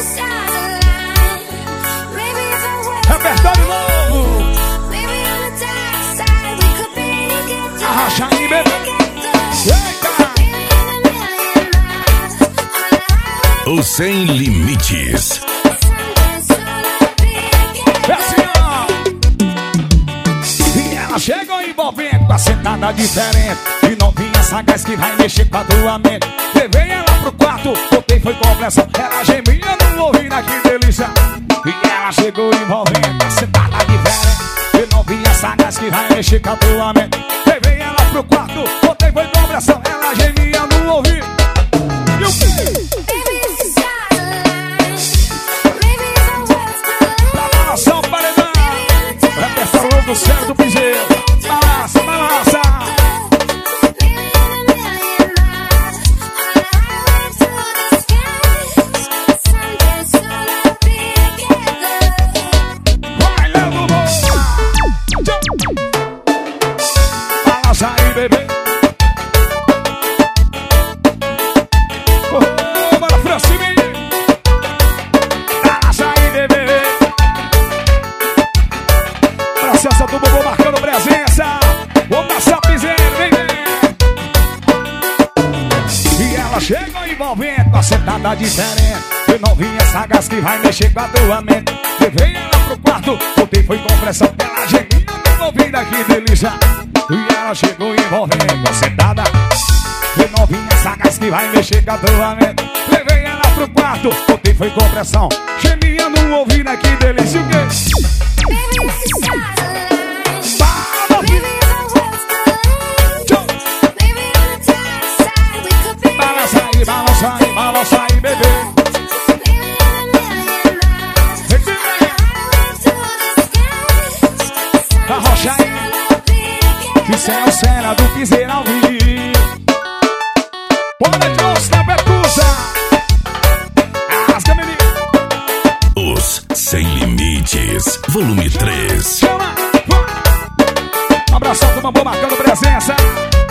Repertório novo. Arrocha aí, bebê. Eita. O Sem Limites. É assim, ó. E ela chegou envolvendo com a sentada diferente. E novinha sagaz que vai mexer com a tua mente. Levei ela pro quarto, botei foi com pressão. Ela gemia no ouvido, que delícia. E ela chegou envolvendo com a sentada diferente. E novinha sagaz que vai mexer com a tua mente. Levei ela pro quarto, botei foi com pressão. Ela gemia no ouvido. E o que? Balança o paredão. Repertório do céu do piseiro. Balança, balança. Vai, leva o bolso. Balança aí, bebê. Oh, bora pra cima. Balança aí, bebê. Presença do Bubu marcando presença. Vamos passar piseiro, vem, vem. E ela chegou envolvendo com a sentada diferente. Eu novinha sagaz que vai mexer com a tua mente. Levei ela pro quarto, botei foi com pressão. Ela gemia no ouvido, que delícia. E ela chegou envolvendo com a sentada. Eu novinha sagaz que vai mexer com a tua mente. Levei ela pro quarto, botei foi com pressão. Gemia no ouvido, que delícia. O quê? Balança aí, balança aí, bebê. Arrocha aí. Isso é o cena do piseiro ao vivo. Bora de novo na percussa. Rasga, menino. Os Sem Limites, volume 3. Chama. Um abração do Bambu marcando presença.